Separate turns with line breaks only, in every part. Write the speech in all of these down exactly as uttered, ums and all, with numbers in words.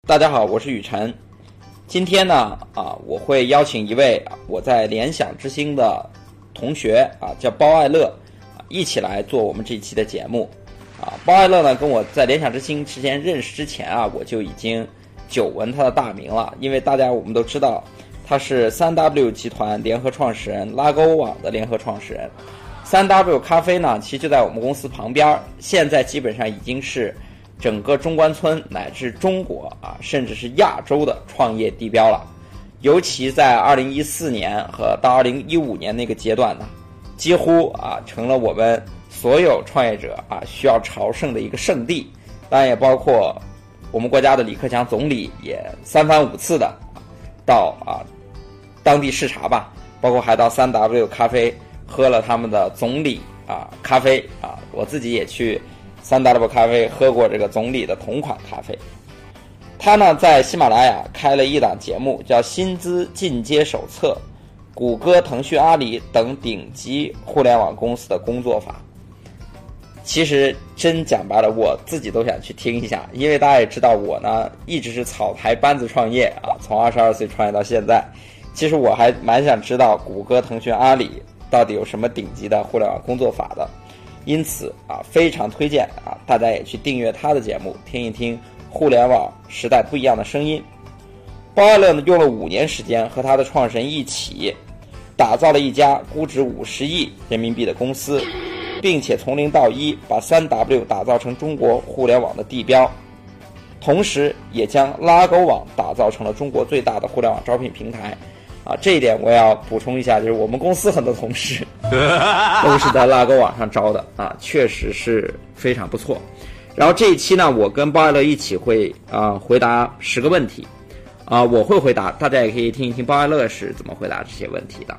大家好，我是雨辰。今天呢，啊，我会邀请一位我在联想之星的同学啊，叫包爱乐，啊，一起来做我们这一期的节目。啊，包爱乐呢，跟我在联想之星之前认识之前啊，我就已经久闻他的大名了，因为大家我们都知道，他是 三 W 集团联合创始人，拉勾网的联合创始人。三 W 咖啡呢，其实就在我们公司旁边，现在基本上已经是整个中关村乃至中国啊，甚至是亚洲的创业地标了。尤其在二零一四年和到二零一五年那个阶段呢，几乎啊成了我们所有创业者啊需要朝圣的一个圣地。当然也包括我们国家的李克强总理也三番五次的到啊当地视察吧，包括还到 三 W 咖啡喝了他们的总理啊咖啡啊，我自己也去三 W 咖啡喝过这个总理的同款咖啡。他呢在喜马拉雅开了一档节目叫薪资进阶手册，谷歌、腾讯、阿里等顶级互联网公司的工作法。其实真讲白了，我自己都想去听一下，因为大家也知道我呢一直是草台班子创业啊，从二十二岁创业到现在。其实我还蛮想知道谷歌、腾讯、阿里到底有什么顶级的互联网工作法的。因此啊，非常推荐啊，大家也去订阅他的节目，听一听互联网时代不一样的声音。包爱乐呢，用了五年时间，和他的创始人一起，打造了一家估值五十亿人民币的公司，并且从零到一把 三 W 打造成中国互联网的地标，同时也将拉勾网打造成了中国最大的互联网招聘平台。啊，这一点我要补充一下，就是我们公司很多同事都是在拉勾网上招的啊，确实是非常不错。然后这一期呢，我跟包爱乐一起会啊回答十个问题啊，我会回答，大家也可以听一听包爱乐是怎么回答这些问题的。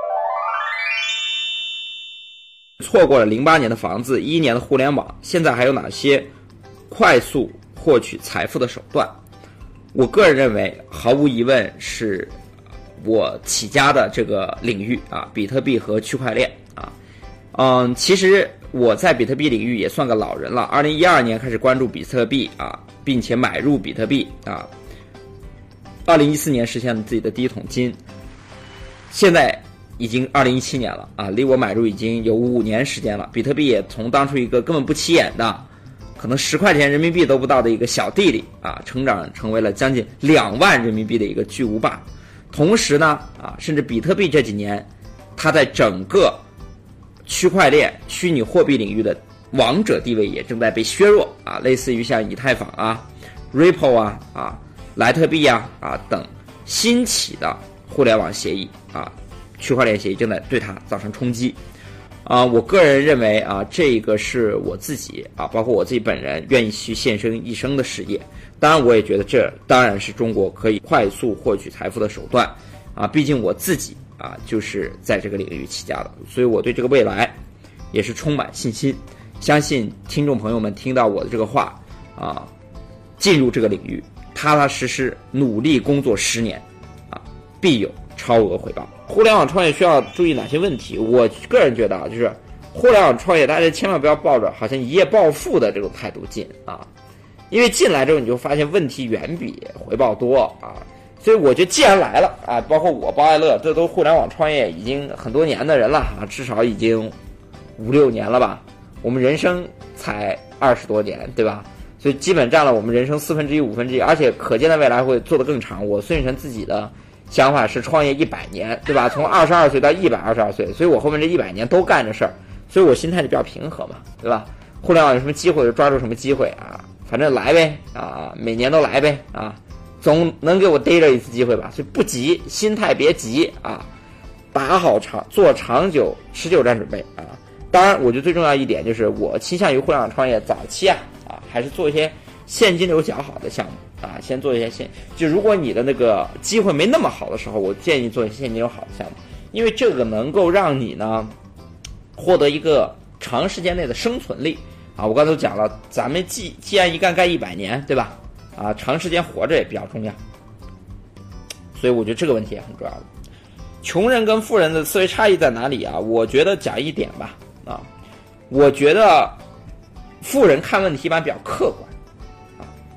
错过了零八年的房子，一一年的互联网，现在还有哪些快速获取财富的手段？我个人认为，毫无疑问是我起家的这个领域啊，比特币和区块链啊，嗯，其实我在比特币领域也算个老人了。二零一二年开始关注比特币啊，并且买入比特币啊。二零一四年实现了自己的第一桶金，现在已经二零一七年了啊，离我买入已经有五年时间了。比特币也从当初一个根本不起眼的，可能十块钱人民币都不到的一个小地里啊，成长成为了将近两万人民币的一个巨无霸。同时呢，啊，甚至比特币这几年，它在整个区块链、虚拟货币领域的王者地位也正在被削弱啊，类似于像以太坊啊、Ripple 啊、啊莱特币啊啊等新起的互联网协议啊、区块链协议正在对它造成冲击。啊，我个人认为啊，这个是我自己啊，包括我自己本人愿意去献身一生的事业。当然，我也觉得这当然是中国可以快速获取财富的手段啊。毕竟我自己啊就是在这个领域起家的，所以我对这个未来也是充满信心。相信听众朋友们听到我的这个话啊，进入这个领域，踏踏实实努力工作十年啊，必有超额回报。互联网创业需要注意哪些问题？我个人觉得啊，就是互联网创业，大家千万不要抱着好像一夜暴富的这种态度进啊，因为进来之后你就发现问题远比回报多啊。所以我觉得既然来了啊，包括我包爱乐，这都互联网创业已经很多年的人了啊，至少已经五六年了吧。我们人生才二十多年，对吧？所以基本占了我们人生四分之一、五分之一，而且可见的未来会做得更长。我孙雨辰自己的想法是创业一百年，对吧？从二十二岁到一百二十二岁，所以我后面这一百年都干着事儿，所以我心态就比较平和嘛，对吧？互联网有什么机会就抓住什么机会啊，反正来呗啊，每年都来呗啊，总能给我逮着一次机会吧。所以不急，心态别急啊，打好长做长久持久战准备啊。当然，我觉得最重要一点就是，我倾向于互联网创业早期啊啊，还是做一些现金流较好的项目啊，先做一些现。就如果你的那个机会没那么好的时候，我建议做一些现金流好的项目，因为这个能够让你呢获得一个长时间内的生存力啊。我刚才都讲了，咱们既既然一干干一百年，对吧？啊，长时间活着也比较重要，所以我觉得这个问题也很重要的。穷人跟富人的思维差异在哪里啊？我觉得讲一点吧。啊，我觉得富人看问题一般比较客观，啊，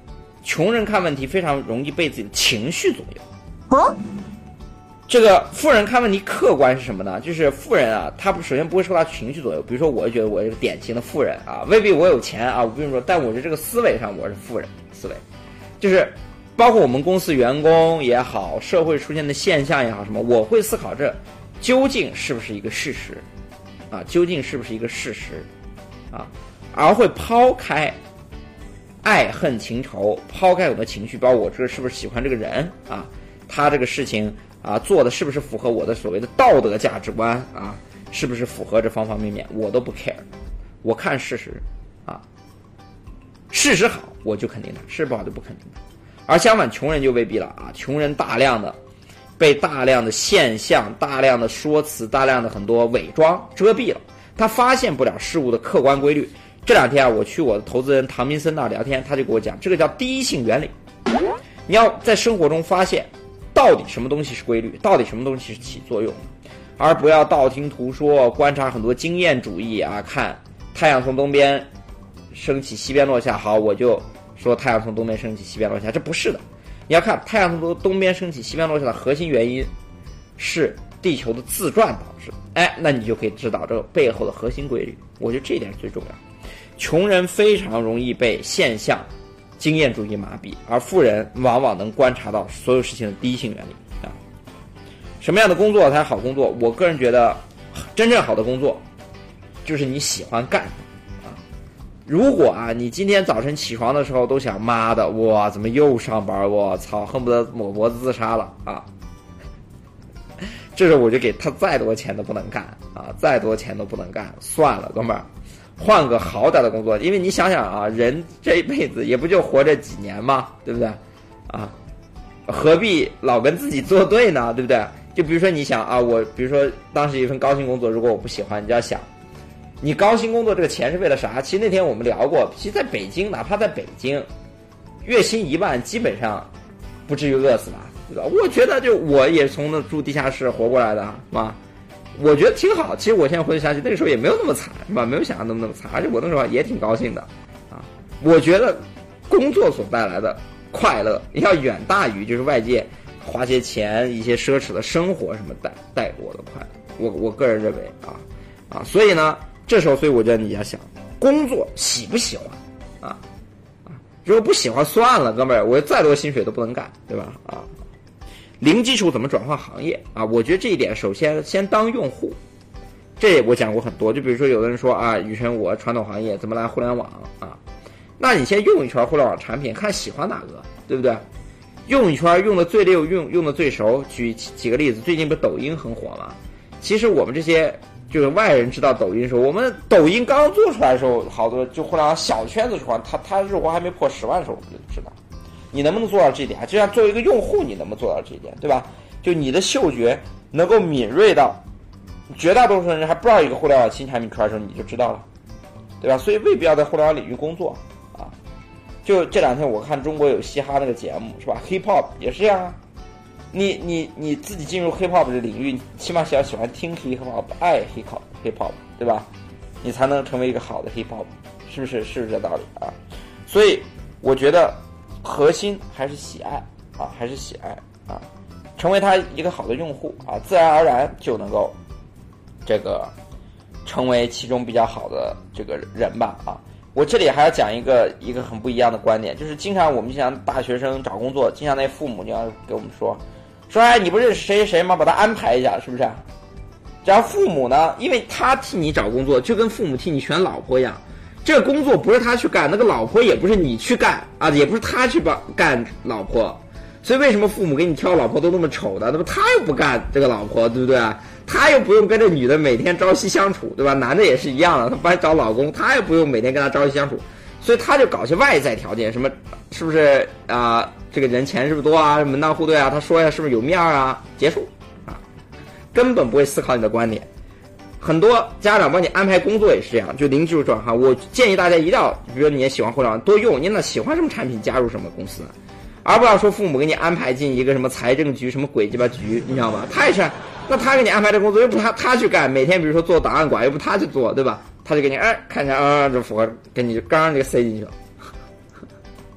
穷人看问题非常容易被自己的情绪左右。
哦，
这个富人看问题客观是什么呢？就是富人啊，他首先不会受他情绪左右。比如说，我就觉得我是个典型的富人啊，未必我有钱啊，我跟你说，但我是这个思维上我是富人思维，就是包括我们公司员工也好，社会出现的现象也好，什么，我会思考这究竟是不是一个事实啊？究竟是不是一个事实啊？而会抛开爱恨情仇，抛开我的情绪，包括我这个是不是喜欢这个人啊？他这个事情啊做的是不是符合我的所谓的道德价值观啊？是不是符合这方方面面，我都不 care， 我看事实啊，事实好我就肯定他，事实不好就不肯定他。而相反，穷人就未必了啊，穷人大量的被大量的现象、大量的说辞、大量的很多伪装遮蔽了，他发现不了事物的客观规律。这两天啊，我去我的投资人唐明森那聊天，他就给我讲，这个叫第一性原理。你要在生活中发现到底什么东西是规律，到底什么东西是起作用的，而不要道听途说，观察很多经验主义啊，看太阳从东边升起西边落下，好，我就说太阳从东边升起西边落下，这不是的。你要看太阳从东边升起西边落下的核心原因是地球的自转导致，哎，那你就可以知道这个背后的核心规律。我觉得这一点是最重要。穷人非常容易被现象、经验主义麻痹，而富人往往能观察到所有事情的第一性原理啊。什么样的工作才是好工作？我个人觉得，真正好的工作就是你喜欢干的啊。如果啊，你今天早晨起床的时候都想，妈的，哇，怎么又上班？我操，恨不得抹脖子自杀了啊！这时候我就给他再多钱都不能干啊，再多钱都不能干，算了，哥们儿。换个好点的工作，因为你想想啊，人这一辈子也不就活这几年嘛，对不对？啊，何必老跟自己作对呢？对不对？就比如说你想啊，我比如说当时一份高薪工作，如果我不喜欢，你就要想，你高薪工作这个钱是为了啥？其实那天我们聊过，其实在北京，哪怕在北京，月薪一万，基本上不至于饿死吧，对吧？我觉得就我也从那住地下室活过来的，是吧？我觉得挺好，其实我现在回想起那个时候也没有那么惨，是吧？没有想象那么那么惨，而且我那时候也挺高兴的，啊，我觉得工作所带来的快乐要远大于就是外界花些钱、一些奢侈的生活什么带带给我的快乐。我我个人认为啊啊，所以呢，这时候所以我觉得你要想，工作喜不喜欢啊啊？如果不喜欢算了，哥们儿，我再多薪水都不能干，对吧？啊。零基础怎么转换行业啊？我觉得这一点，首先先当用户，这我讲过很多。就比如说，有的人说啊，宇晨我传统行业怎么来互联网啊？那你先用一圈互联网产品，看喜欢哪个，对不对？用一圈用的最溜，用用的最熟。举几个例子，最近不是抖音很火吗？其实我们这些就是外人知道抖音的时候，我们抖音刚做出来的时候，好多就互联网小圈子传，它它日活还没破十万的时候，我们就知道。你能不能做到这一点？就像作为一个用户，你能不能做到这一点，对吧？就你的嗅觉能够敏锐到，绝大多数人还不知道一个互联网新产品出来的时候，你就知道了，对吧？所以未必要在互联网领域工作啊。就这两天我看中国有嘻哈那个节目，是吧 ？Hip Hop 也是这样啊。你你你自己进入 Hip Hop 的领域，起码要喜欢听 Hip Hop， 爱 Hip Hop Hip Hop， 对吧？你才能成为一个好的 Hip Hop， 是不是？是不是这道理啊？所以我觉得。核心还是喜爱啊，还是喜爱啊，成为他一个好的用户啊，自然而然就能够这个成为其中比较好的这个人吧啊。我这里还要讲一个一个很不一样的观点，就是经常我们经常大学生找工作，经常那父母就要给我们说说，哎，你不认识谁谁谁吗？把他安排一下，是不是？然后父母呢，因为他替你找工作，就跟父母替你选老婆一样。这个工作不是他去干，那个老婆也不是你去干啊，也不是他去帮干老婆，所以为什么父母给你挑老婆都那么丑的？那么他又不干这个老婆，对不对？他又不用跟这女的每天朝夕相处，对吧？男的也是一样的，他帮找老公，他又不用每天跟他朝夕相处，所以他就搞些外在条件，什么是不是啊、呃？这个人钱是不是多啊？门当户对啊？他说一下是不是有面啊？结束啊，根本不会思考你的观点。很多家长帮你安排工作也是这样，就零基础转行。我建议大家一定要，比如说你也喜欢互联网，多用。你那喜欢什么产品，加入什么公司，而不要说父母给你安排进一个什么财政局、什么鬼鸡巴局，你知道吗？太是，那他给你安排这工作，又不是他他去干，每天比如说做档案馆，又不是他去做，对吧？他就给你哎看起来啊，这符合，给你就刚刚就塞进去了。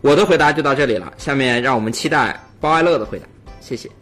我的回答就到这里了，下面让我们期待包爱乐的回答。谢谢。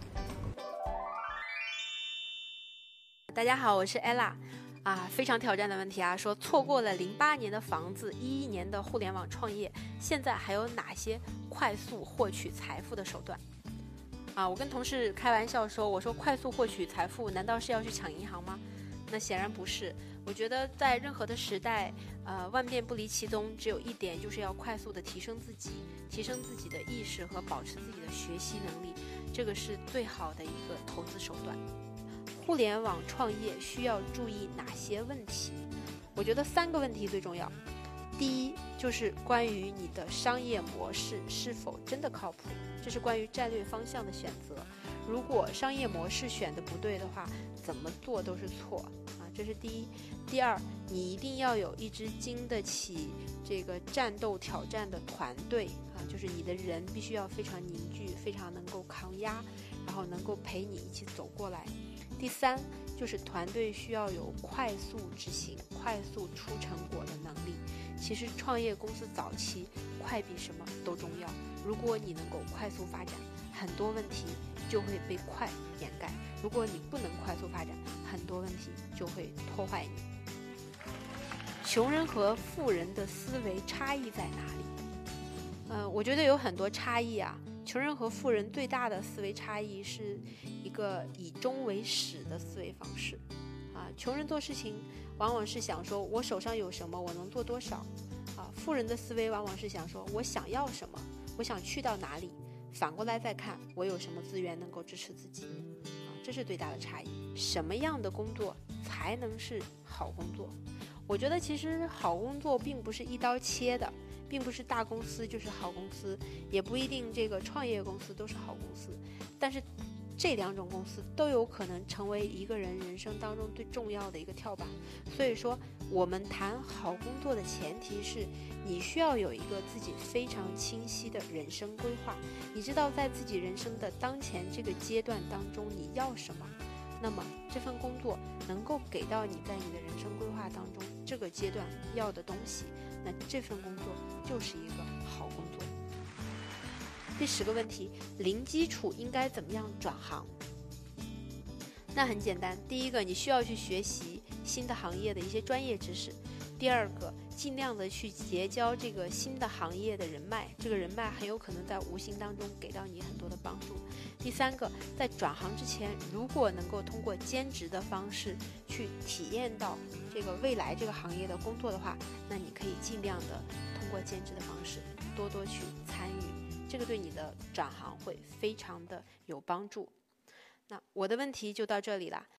大家好，我是 Ella。啊，非常挑战的问题啊！说错过了零八年的房子，一一年的互联网创业，现在还有哪些快速获取财富的手段？啊，我跟同事开玩笑说，我说快速获取财富，难道是要去抢银行吗？那显然不是。我觉得在任何的时代，呃，万变不离其宗，只有一点，就是要快速的提升自己，提升自己的意识和保持自己的学习能力，这个是最好的一个投资手段。互联网创业需要注意哪些问题？我觉得三个问题最重要。第一，就是关于你的商业模式是否真的靠谱，这是关于战略方向的选择。如果商业模式选的不对的话，怎么做都是错啊，这是第一。第二，你一定要有一支经得起这个战斗挑战的团队啊，就是你的人必须要非常凝聚，非常能够抗压，然后能够陪你一起走过来。第三，就是团队需要有快速执行、快速出成果的能力。其实创业公司早期快比什么都重要。如果你能够快速发展，很多问题就会被快掩盖；如果你不能快速发展，很多问题就会破坏你。穷人和富人的思维差异在哪里？呃，我觉得有很多差异啊。穷人和富人最大的思维差异是一个以终为始的思维方式啊。穷人做事情往往是想说我手上有什么，我能做多少啊。富人的思维往往是想说我想要什么，我想去到哪里，反过来再看我有什么资源能够支持自己啊，这是最大的差异。什么样的工作才能是好工作？我觉得其实好工作并不是一刀切的，并不是大公司就是好公司，也不一定这个创业公司都是好公司，但是这两种公司都有可能成为一个人人生当中最重要的一个跳板。所以说我们谈好工作的前提是你需要有一个自己非常清晰的人生规划，你知道在自己人生的当前这个阶段当中你要什么，那么这份工作能够给到你在你的人生规划当中这个阶段要的东西，那这份工作就是一个好工作。第十个问题，零基础应该怎么样转行？那很简单，第一个，你需要去学习新的行业的一些专业知识；第二个，尽量的去结交这个新的行业的人脉，这个人脉很有可能在无形当中给到你很多的帮助；第三个，在转行之前，如果能够通过兼职的方式去体验到这个未来这个行业的工作的话，那你可以尽量的通过兼职的方式多多去参与，这个对你的转行会非常的有帮助。那我的问题就到这里了，